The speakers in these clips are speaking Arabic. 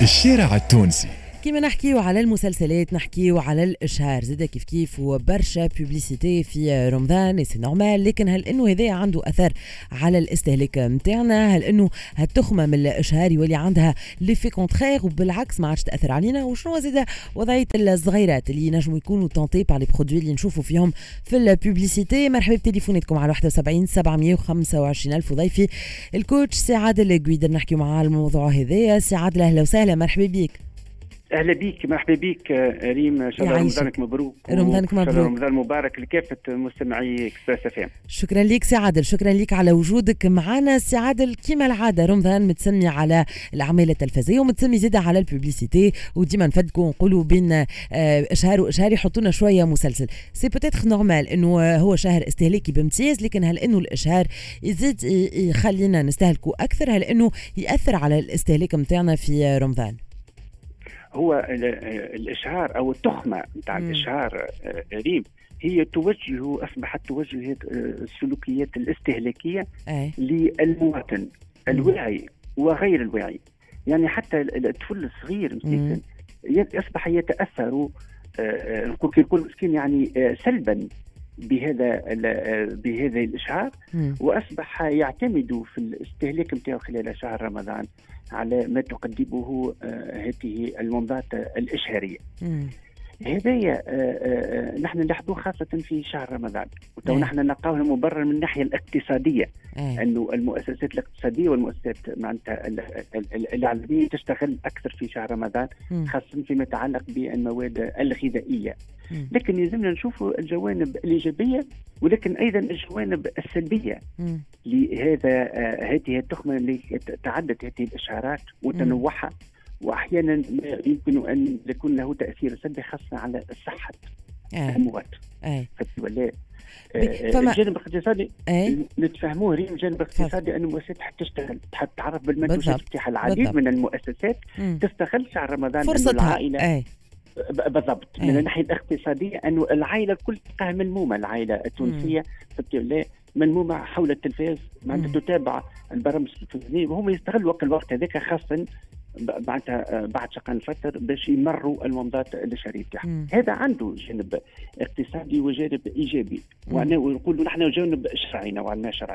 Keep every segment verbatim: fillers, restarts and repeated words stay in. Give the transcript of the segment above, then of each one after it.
الشارع التونسي. كيما نحكيو على المسلسلات نحكيو على الاشهار زاده كيف كيف وبرشا بوبليسيتي في رمضان سي نورمال، لكن هل انه هذا عنده اثر على الاستهلاك نتاعنا؟ هل انه هالتخمه من الاشهار يولي عندها ليفي كونترير وبالعكس ما عادش تاثر علينا؟ وشنو زاده وضعيه الصغيرات اللي ينجموا يكونوا تونتي بار لي برودوي اللي نشوفوا فيهم في البوبليسيتي؟ مرحبا بتليفوناتكم على واحد وسبعين سبعمية وخمسة وعشرين ألف. وضيفي الكوتش سي عادل القويدر نحكيو معاه على الموضوع هذايا. سي عادل اهلا وسهلا، مرحبا بيك. اهلا بيك، مرحبا بيك ريم، ان شاء الله رمضانك مبروك. رمضانك مبروك، رمضان مبارك لكافه مستمعي اكسبريس اف ام. شكرا ليك سي عادل، شكرا ليك على وجودك معنا. سي عادل كيما العاده رمضان متسمي على الاعمال التلفزيونيه ومتسمي زيادة على البوبليسيتي، وديما نفدكم نقولوا بين اشهار واشهار يحطونا شويه مسلسل. سي بوتيتر نورمال انه هو شهر استهلاكي بامتياز، لكن هل انه الاشهار يزيد يخلينا نستهلكوا اكثر؟ هل انه ياثر على الاستهلاك نتاعنا في رمضان؟ هو الاشهار او التخمه نتاع الاشهار ريم هي توجه، اصبحت توجه السلوكيات الاستهلاكيه أي. للمواطن الواعي وغير الواعي. يعني حتى الطفل الصغير مسكين اصبح يتاثر، نقول كي يكون مسكين يعني سلبا بهذا بهذا الاشهار، واصبح يعتمد في الاستهلاك نتاعو خلال شهر رمضان على ما تقدمه هذه المنظمات الاشهاريه. هذايا نحن نلاحظوه خاصه في شهر رمضان، وتو نحن نلقاوه مبرر من الناحيه الاقتصاديه، انه المؤسسات الاقتصاديه والمؤسسات معناتها العالميه تشتغل اكثر في شهر رمضان، خاصه فيما يتعلق بالمواد الغذائيه. لكن يلزمنا نشوفوا الجوانب الايجابيه ولكن ايضا الجوانب السلبيه لهذا هذه التخمه اللي تعدت هذه الاشهارات وتنوعها، واحيانا يمكن ان يكون له تاثير سلبي خاصه على صحه الاموات. ولا الجانب الاقتصادي نتفهموه ريم، الجانب الاقتصادي ان المؤسسات تحب تشتغل، تحب تعرف بالمنتوجات بتاعها. العديد بالضبط. من المؤسسات تستغل شهر رمضان فرصتها العائله أي. بالضبط أي. من الناحيه الاقتصاديه انه العائله الكل تلقاها ملمومه، العائله التونسيه ملمومه حول التلفاز، معناتها تتابع البرامج التلفزيونيه، وهم يستغلوا وقت الوقت هذاك خاصه بعدها بعد شقان فتر باش يمروا المنظات الاشهاريه تاعهم. هذا عنده جانب اقتصادي وجانب ايجابي، وانا ونقولوا نحن جانب شرعي نوعا ما شرعي.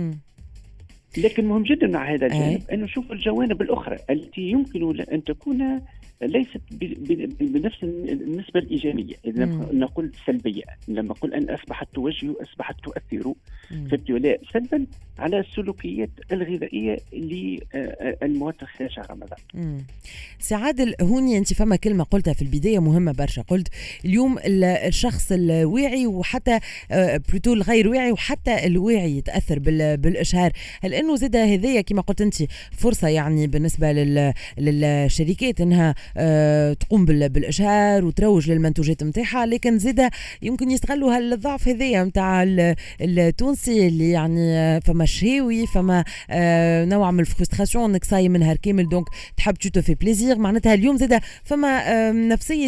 لكن مهم جدا مع هذا الجانب أن نشوف الجوانب الاخرى التي يمكن ان تكون ليست بنفس النسبه الايجابيه، اذا نقول سلبيه. لما نقول ان اصبحت توجه اصبحت تؤثر ولا سلبا على السلوكيات الغذائيه للمواطن خلال شهر رمضان. سي عادل، هوني انت فما كلمه قلتها في البدايه مهمه برشا، قلت اليوم الشخص الواعي وحتى بلوتو الغير واعي وحتى الواعي يتاثر بالاشهار. هل انه زاد هذايا كما قلت انت فرصه يعني بالنسبه للشركات انها تقوم بالاشهار وتروج للمنتوجات نتاعها، لكن زاد يمكن يستغلوا هالضعف هذايا نتاع التونسي اللي يعني فما شهاوي، فما نوع من الفرستراسيون انك صايم من نهار كامل دونك تحب تو في بليزير. معناتها اليوم زاد فما نفسيه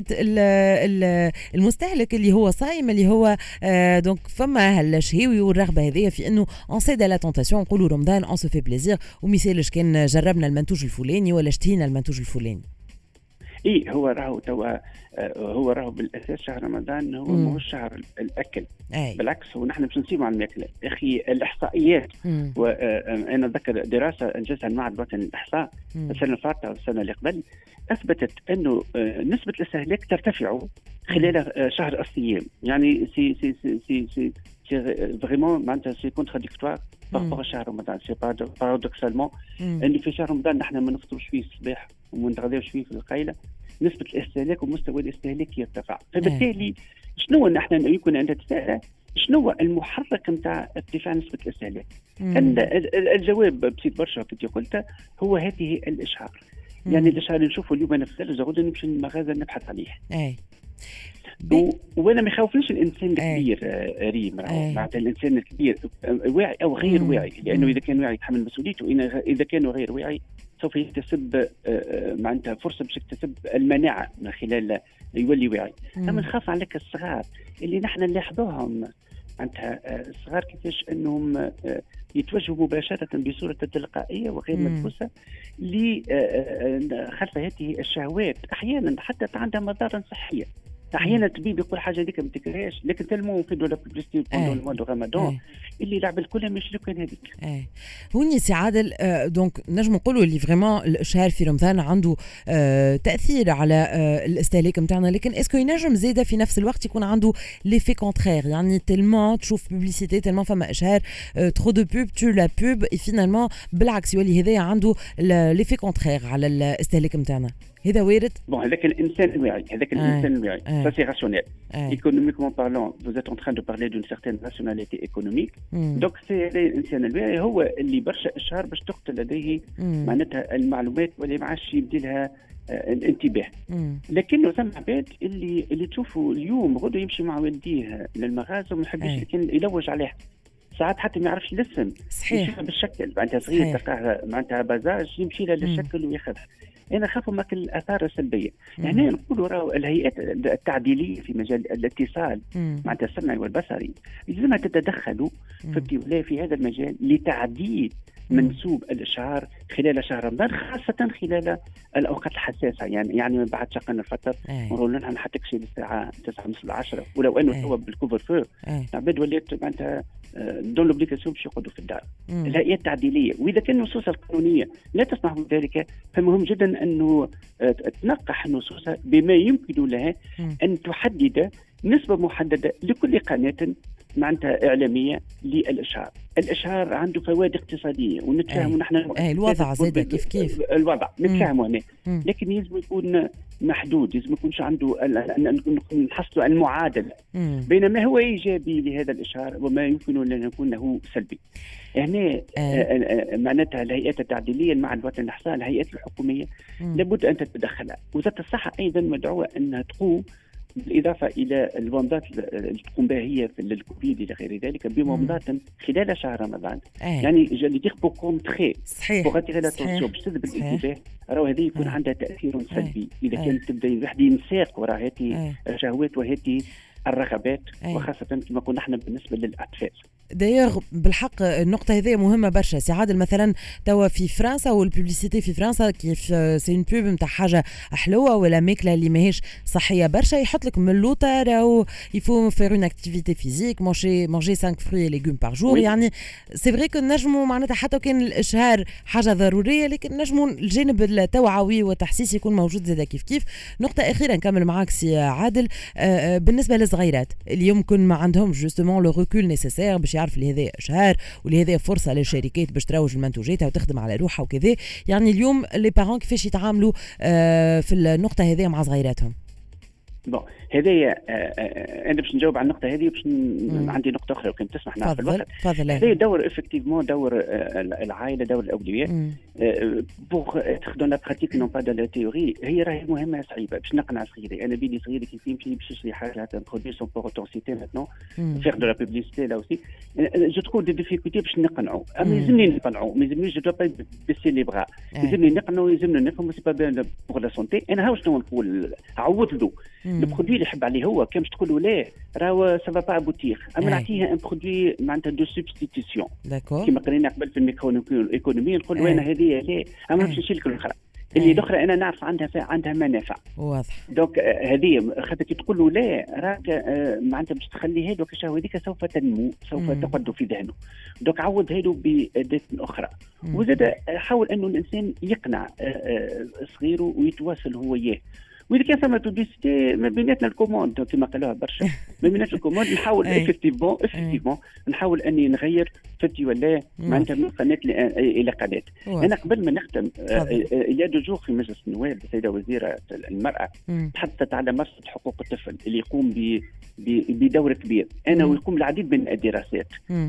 المستهلك اللي هو صايم اللي هو دونك فما هالشهاوي والرغبه هذيا في انه اون سيد لا تونتاسيون نقولوا رمضان اون سو في بليزير، ومثالش كان جربنا المنتوج الفلاني ولا اشتهينا المنتوج الفلاني. ايه هو راهو توا هو راهو بالاساس شهر رمضان هو ماهوش شهر الاكل. أي. بالعكس هو نحن باش نسيبوا على الماكله يا اخي. الاحصائيات وانا اتذكر دراسه انجزها المعهد الوطني للاحصاء السنه الفاتته والسنه اللي قبل اثبتت انه نسبه الاستهلاك ترتفع خلال شهر الصيام. يعني سي سي سي سي سي, سي فريمون معناتها سي كونتراديكتوار بارابور شهر رمضان. سي بارادوكسالمون انه في شهر رمضان نحن ما نفطروش فيه الصباح وما نتغداوش فيه في القيله، نسبه الاستهلاك ومستوى الاستهلاك يرتفع. فبالتالي شنو نحن يمكن ان نتساءل شنو هو المحرك نتاع ارتفاع نسبه الاستهلاك؟ الجواب بسيط برشا كنت قلت، هو هذه الاشهار. يعني الاشهار اللي نشوفه اليوم انا في الثلج غدا نمشي للمغازل نبحث عليه. اي و... وانا ما يخوفنيش الانسان الكبير ريم، معناتها الانسان الكبير واعي او غير مم. واعي، لانه اذا كان واعي يتحمل مسؤوليته، اذا كان غير واعي سوف يكتسب معناتها فرصه باش يكتسب المناعه من خلال يولي واعي. اما نخاف عليك الصغار اللي نحن نلاحظوهم معناتها الصغار كيفاش انهم يتوجهوا مباشره بصوره تلقائيه وغير مدروسه لخلف هذه الشهوات، احيانا حتى عندها مضار صحيه. احيانا الطبيب يقول حاجه هذيك ما تكرهاش، لكن تلمو في دوله بوبليستي بوندون الموند رمضان اللي لعب الكل مش كان هذيك. ايه هوني سي عادل، آه دونك نجم نقولوا اللي فريمون الاشهار في رمضان عنده آه تاثير على آه الاستهلاك نتاعنا، لكن اسكو ينجم زاده في نفس الوقت يكون عنده ليفي كونترير، يعني تلمون تشوف بوبليسيتي تلمون فما اشهار آه ترو دو بوب تو لا بوب اي فينالمون بالعكس يولي هذايا عنده ليفي كونترير على الاستهلاك نتاعنا، هذا وارد؟ بون هذاك الانسان الواعي، هذاك الانسان الواعي ça c'est rationnel. Économiquement parlant, vous êtes en train de parler d'une certaine rationalité économique. donc c'est الانسان الواعي هو اللي برشا اشهار باش تقتل لديه معناتها المعلومات واللي ما عادش يبدي لها الانتباه. لكنه ثم عباد اللي اللي تشوفوا اليوم غدو يمشي مع والديه للمغازه وما يحبش لكن يلوج عليها، ساعات حتى ما يعرفش الاسم، صحيح بالشكل معناتها صغير تلقاه معناتها بازاج يمشي له للشكل وياخذها. انا خاف ماك الاثار السلبيه. هنا يعني نقولوا راهو الهيئات التعديليه في مجال الاتصال معناتها السمعي والبصري لازمها تتدخل في في هذا المجال لتعديل منسوب الاشعار خلال شهر رمضان، خاصه خلال الاوقات الحساسه، يعني يعني من بعد شقنا الفطر نقول لنا ما حتكشي للساعه تسعة ونص العشرة، ولو انه توا بالكوفر فو العباد ولات معناتها دون لوبليكاسيون باش يقعدوا في الدار. الهيئات التعديليه، واذا كان النصوص القانونيه لا تسمح بذلك فمهم جدا انه تنقح النصوص بما يمكن لها ان تحدد نسبه محدده لكل قناه معناتها اعلاميه للاشهار. الاشهار عنده فوائد اقتصاديه ونتفاهموا نحن اي الوضع زاد كيف كيف الوضع نتفاهموا هنا، لكن يجب يكون محدود، يجب ما يكونش عنده نحصلوا المعادله بين ما هو ايجابي لهذا الاشهار وما يمكن ان يكون سلبي. هنا معناتها الهيئات التعديليه مع الوطن الاحصاء الهيئات الحكوميه لابد ان تتدخل. وزاره الصحه ايضا مدعوه انها تقوم بالإضافة إلى الومضات اللي تقوم بها هي في الكوفيد إلى غير ذلك بومضات خلال شهر رمضان. أيه. يعني جالي دير بو كونتخي صحيح بو غاتيغي لاتونسيون باش تجذب الانتباه، راهو هذه يكون عندها تأثير سلبي إذا كانت تبدا الواحد ينساق وراء هذه الشهوات وهذه الرغبات، وخاصة كما قلنا احنا بالنسبة للأطفال. دايوغ بالحق النقطة هذه مهمة برشا سي عادل. مثلا توا في فرنسا والبوبليسيتي في فرنسا كيف سي اون بوب نتاع حاجة حلوة ولا ماكلة اللي ماهيش صحية برشا، يحط لك من اللوطة راهو يفو فير اون اكتيفيتي فيزيك مانجي مانجي خمسة فروي ليغوم بار جور. يعني سي فري كو نجموا معناتها حتى كان الاشهار حاجة ضرورية لكن نجموا الجانب التوعوي والتحسيس يكون موجود زادا كيف كيف. نقطة أخيرة نكمل معاك سي عادل، بالنسبة للصغيرات اللي يمكن ما عندهم جوستومون لو ريكول نيسيسير باش يعرف اللي هذا اشهار واللي هذا فرصه للشركات باش تروج المنتوجاتها وتخدم على روحها وكذا، يعني اليوم لي بارون كيفاش يتعاملوا آه في النقطه هذه مع صغيراتهم؟ بون هذايا انا باش نجاوب على النقطه هذه، باش عندي نقطه اخرى وكان تسمح نعرف الوقت. هذا دور افكتيفمون دور العائله، دور الاولويات بوغ اتر دون لا براتيك نون با دو لا تيوري. هي راهي مهمه صعيبه باش نقنع صغيري. انا بيدي صغيري كيف يمشي باش يشري حاجه ان برودوي سون بور اوتون سيتي ماتنون فيغ دو لا بوبليسيتي لا اوسي جو تكون دي ديفيكولتي باش نقنعوا. اما يلزمني نقنعوا، ما يلزمنيش جو دو با بيسي لي بغا، يلزمني نقنعوا، يلزمنا نفهموا سي با بيان بوغ لا سونتي. انا هاو شنو نقول عوض له البرودوي اللي يحب عليه هو، كان باش تقول له لا راهو سافا با ابوتيغ، اما نعطيه ان برودوي معناتها دو سبستيتيسيون كيما قرينا قبل في الميكرو ايكونومي، نقول له انا هذه لا اما باش نشيل لك الاخرى اللي الاخرى انا نعرف عندها عندها منافع واضح. دونك هذه خاطر كي تقول له لا راك معناتها باش تخلي هذوك الشهوه هذيك سوف تنمو سوف تقعد في ذهنه، دونك عوض هذو باداه اخرى. وزاد حاول انه الانسان يقنع صغيره ويتواصل هو وياه. وإذا كان ثم بوبليسيتي ما بيناتنا الكوموند كما قالوها برشا ما بيناتنا الكوموند نحاول افكتيفمون افكتيفمون نحاول اني نغير فتي ولا معناتها من قناه الى قناه. انا قبل ما نختم الى دو جور في مجلس النواب السيده وزيره المراه تحدثت على مرصد حقوق الطفل اللي يقوم ب بدور كبير. انا ويقوم العديد من الدراسات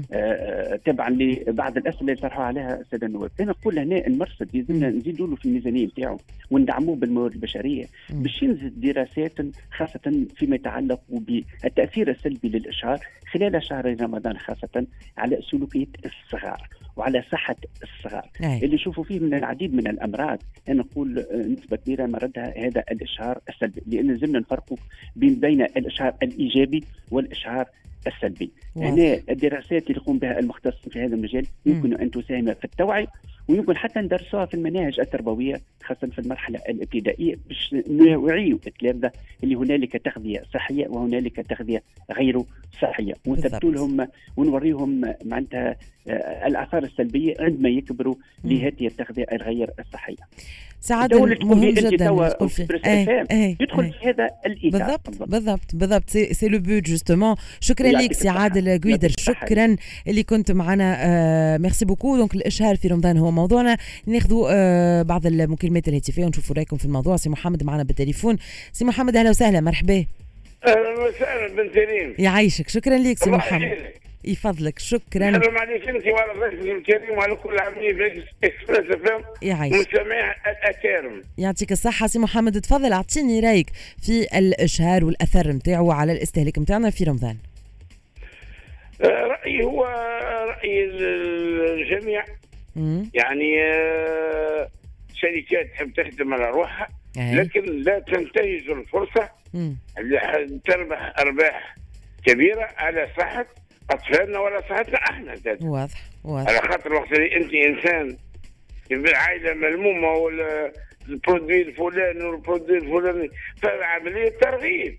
تبعا لبعض الاسئله اللي طرحوا عليها الساده النواب. انا نقول هنا المرصد لازمنا نزيدوا له في الميزانيه نتاعو وندعموه بالموارد البشريه باش ينزل دراسات خاصة فيما يتعلق بالتأثير السلبي للإشهار خلال شهر رمضان، خاصة على سلوكية الصغار وعلى صحة الصغار أي. اللي يشوفوا فيه من العديد من الأمراض. أنا نقول نسبة كبيرة مردها هذا الإشهار السلبي، لأن لازمنا نفرقوا بين بين الإشهار الإيجابي والإشهار السلبي. هنا الدراسات اللي يقوم بها المختصين في هذا المجال يمكن أن تساهم في التوعية، ويمكن حتى ندرسوها في المناهج التربوية خاصة في المرحلة الابتدائية باش نوعيوا التلامذة اللي هنالك تغذية صحية وهنالك تغذية غير صحية، ونثبتوا لهم ونوريهم معناتها الآثار السلبية عندما يكبروا لهذه التغذية الغير الصحية. سعد مهم جدا ايه ايه يدخل ايه في هذا الإيثار. بالضبط بالضبط بالضبط سي لو بوت جوستومون. شكرا لك سي عادل القويدر، شكرا اللي كنت معنا. آه ميرسي بوكو. دونك الإشهار في رمضان هو موضوعنا. ناخذوا آه بعض المكالمات الهاتفية ونشوفوا رايكم في الموضوع. سي محمد معنا بالتليفون. سي محمد اهلا وسهلا، مرحبا. اهلا وسهلا بن سليم، يعيشك. شكرا لك سي محمد، يفضلك. شكرا. السلام عليك انت وعلى ضيفك الكريم وعلى كل عاملين في اكسبريس اف ام ومستمعي الاكارم. يعطيك الصحه سي محمد. تفضل اعطيني رايك في الاشهار والاثر نتاعو على الاستهلاك نتاعنا في رمضان. رايي هو راي الجميع. مم. يعني شركات تحب تخدم على روحها لكن لا تنتهز الفرصه اللي تربح ارباح كبيره على صحه اطفالنا ولا صحتنا احنا ذات. واضح واضح. على خاطر وقت اللي انت انسان بالعائله ملمومه ولا البرودوي الفلاني والبرودوي الفلاني، فالعمليه ترغيب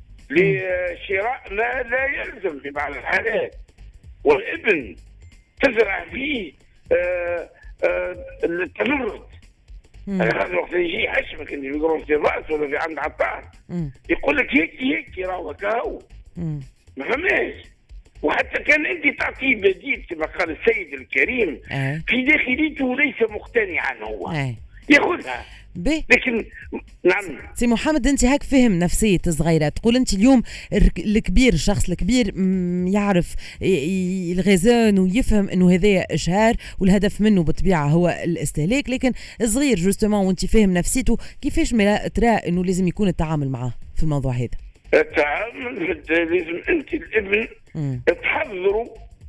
لشراء ما لا يلزم في بعض الحالات، والابن تزرع فيه آآ آآ التمرد. على خاطر وقت يجي يحشمك انت في كروسي الراس ولا في عند عطار يقول لك هيك هيك راهو هكا، ما فهمناش. وحتى كان انت تعطيه بديل كما قال السيد الكريم أه. في داخليته ليس مقتنعا هو أه. ياخذها بي. لكن نعم سي محمد انت هاك فهم نفسيه الصغيره. تقول انت اليوم الكبير الشخص الكبير يعرف الغزان ويفهم انه هذا اشهار والهدف منه بالطبيعه هو الاستهلاك، لكن الصغير جوستومون وانت فاهم نفسيته كيفاش ما ترى انه لازم يكون التعامل معه في الموضوع هذا؟ التعامل لازم انت الابن تحضروا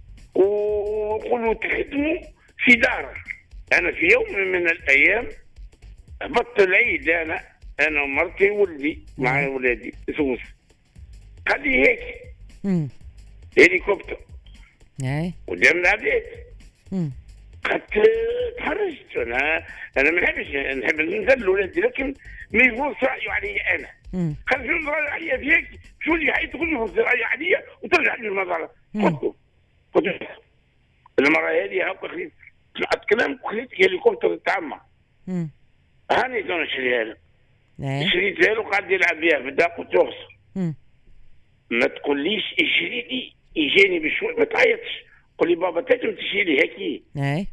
وقولوا تخدموا في دارك. انا في يوم من الايام هبطت العيد انا انا ومرتي وولدي مع ولادي سوس، قال لي هيك هليكوبتر اي قدام العباد. قد تحرجت انا انا ما نحبش نحب نذل ولادي لكن ما يفوز رايه علي انا. قال شنو رايه عليا فيك؟ شو اللي حيت تقول لي فوز رايه عليا وترجع لي المزرعه. قلت قلت المره هذه هاكا خليت سمعت كلامك وخليتك هليكوبتر تتعمى. هاني دون شريها له شريتها له قاعد يلعب بها في الداق وتوخسر. ما تقوليش اشريتي يجاني بشوي ما تعيطش قول لي بابا تاتم تشيلي هيك اي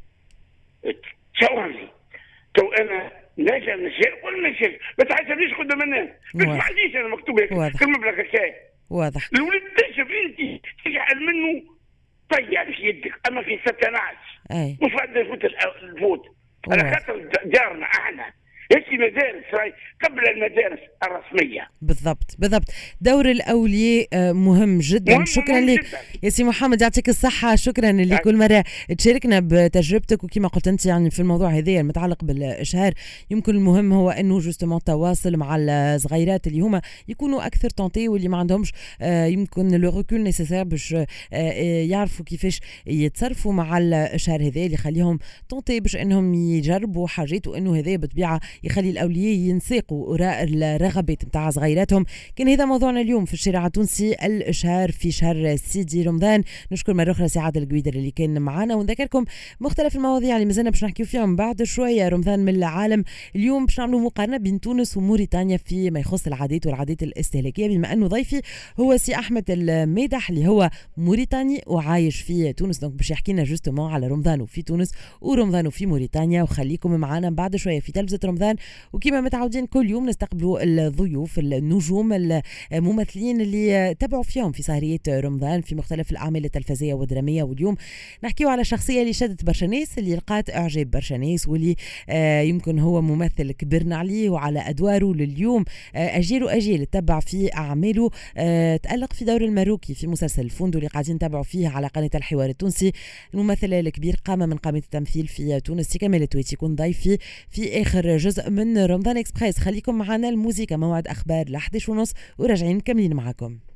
تصورني تو انا ناجي نشيل ولا نشيل ما تعيطليش قدام الناس بس ما عنديش انا مكتوب هيك كالمبلغ هكايا. واضح. الولد تشوف انت تجعل منه طيع في يدك اما في ستناش مش بعد يفوت الفوت على خاطر جارنا احنا هيك مدارس راي قبل المدارس الرسميه. بالضبط بالضبط. دور الاولياء مهم جدا. مهم شكرا لك يا سي محمد، يعطيك الصحه. شكرا اللي كل مره تشاركنا بتجربتك، وكما قلت انت يعني في الموضوع هذا المتعلق بالاشهار يمكن المهم هو انه جوستومون التواصل مع الصغيرات اللي هما يكونوا اكثر تونتي واللي ما عندهمش يمكن لو ريكول نيسيسير باش يعرفوا كيفاش يتصرفوا مع الاشهار هذا اللي يخليهم تونتي باش انهم يجربوا حاجات، وانه هذا بالطبيعه يخلي الأولياء ينساقوا وراء الرغبات متاع صغيراتهم. كان هذا موضوعنا اليوم في الشارع التونسي، الإشهار في شهر سيدي رمضان. نشكر مرة أخرى سي عادل القويدر اللي كان معنا، ونذكركم مختلف المواضيع اللي مازلنا باش نحكيو فيهم بعد شوية. رمضان من العالم اليوم باش نعملوا مقارنة بين تونس وموريتانيا فيما يخص العادات والعادات الاستهلاكية، بما أنه ضيفي هو سي أحمد الميدح اللي هو موريتاني وعايش في تونس، دونك باش يحكي لنا جوستومون على رمضان في تونس ورمضان في موريتانيا. وخليكم معنا بعد شوية في تلفزة رمضان، وكما متعودين كل يوم نستقبلوا الضيوف النجوم الممثلين اللي تابعوا فيهم في سهرية رمضان في مختلف الأعمال التلفزية والدرامية. واليوم نحكيو على شخصية اللي شدت برشا ناس، اللي لقات إعجاب برشا ناس، واللي آه يمكن هو ممثل كبرنا عليه وعلى أدواره لليوم. آه أجيال وأجيال تتبع في أعماله. آه تألق في دور الماروكي في مسلسل الفندق اللي قاعدين نتابعوا فيه على قناة الحوار التونسي. الممثل الكبير قام من قامة التمثيل في تونس. كمال التويتي يكون ضيفي في آخر جزء من رمضان إكسبريس. خليكم معنا، الموسيقى موعد أخبار لحدش ونص وراجعين مكملين معكم.